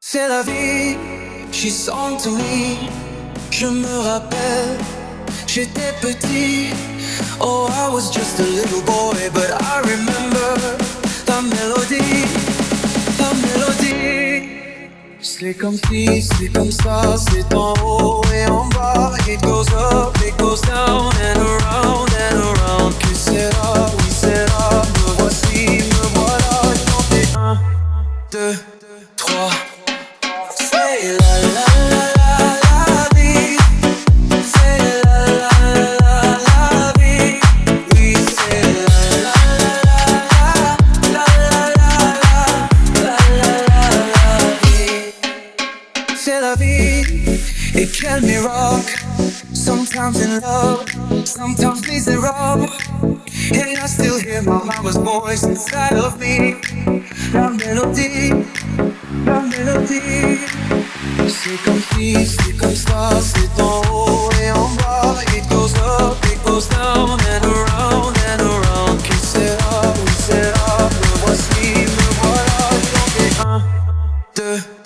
C'est la vie, she song to me. Je me rappelle, j'étais petit. Oh, I was just a little boy, but I remember la mélodie, la mélodie. C'est comme si, c'est comme ça, c'est en haut et en bas. It goes up, it goes down and around and around. Que sera, oui c'est là. Me voici, me voilà. Chanter 1, 2, 3. C'est la la la la la vie. C'est la la la la vie. Oui c'est la la la la la la la la vie. C'est la vie. Et quel miracle. Sometimes in love, sometimes miserable. And I still hear my mama's voice inside of me. La mélodie, la mélodie. C'est comme si, c'est comme ça, c'est en haut et en bas. It goes up, it goes down and around and around. Qui sera, où sera, me voici, me voilà. J'en fais 1, 2.